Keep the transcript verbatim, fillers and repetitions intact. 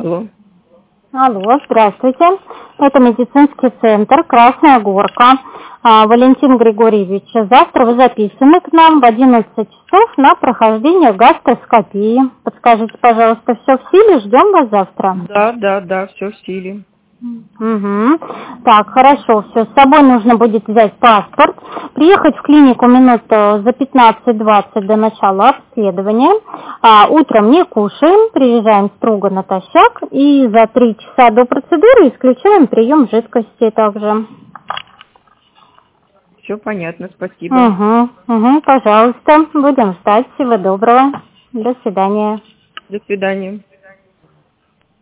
Алло. Алло, здравствуйте. Это медицинский центр «Красная Горка». А, Валентин Григорьевич, завтра вы записаны к нам в одиннадцать часов на прохождение гастроскопии. Подскажите, пожалуйста, все в силе? Ждем вас завтра. Да, да, да, все в силе. Угу. Так, хорошо, все. С собой нужно будет взять паспорт, приехать в клинику минут за пятнадцать-двадцать до начала обследования. А, утром не кушаем, приезжаем строго натощак и за три часа до процедуры исключаем прием жидкости также. Все понятно, спасибо. Угу, угу, пожалуйста, будем ждать. Всего доброго. До свидания. До свидания.